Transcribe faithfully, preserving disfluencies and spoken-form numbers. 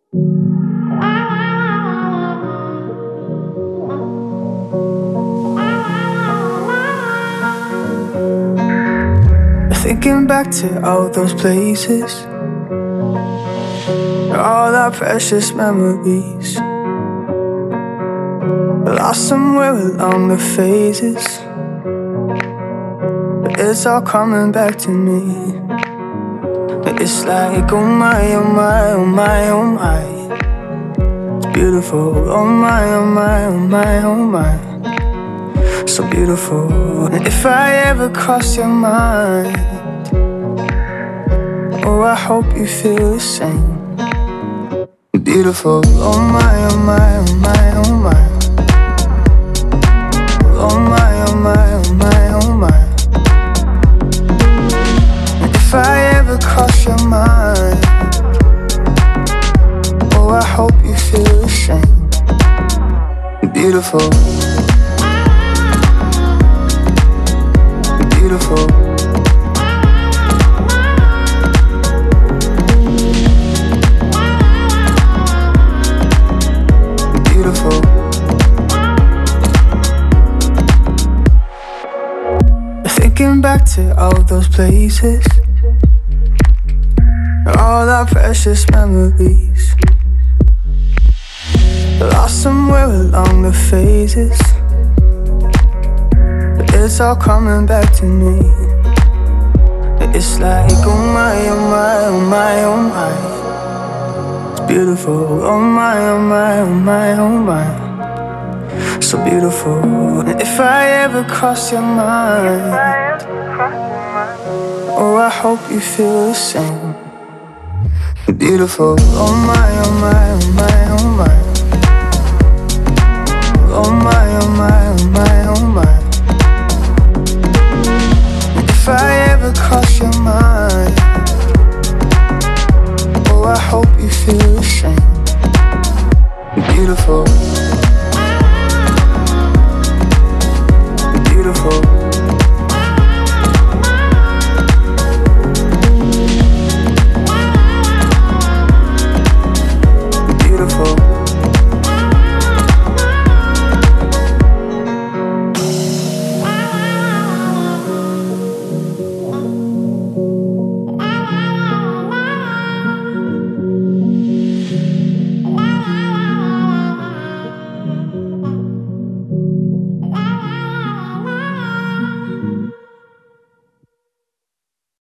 Thinking back to all those places, all our precious memories, lost somewhere along the phases, but it's all coming back to me. It's like, oh my, oh my, oh my, oh my, it's beautiful. Oh my, oh my, oh my, oh my, so beautiful. And if I ever cross your mind, oh, I hope you feel the same. Beautiful. Oh my, oh my, oh my, oh my, oh my, oh my, oh my, oh my. And if I ever cross your mind, oh, I hope you feel the same. Beautiful. Beautiful. Beautiful. Thinking back to all those places, all our precious memories, lost somewhere along the phases, but it's all coming back to me. It's like, oh my, oh my, oh my, oh my, it's beautiful. Oh my, oh my, oh my, oh my, so beautiful. And if I ever cross your mind, oh, I hope you feel the same. Beautiful. Oh my, oh my, oh my, oh my, oh my, oh my, oh my, oh my. And if I ever cross your mind, oh, I hope you feel the same. Beautiful.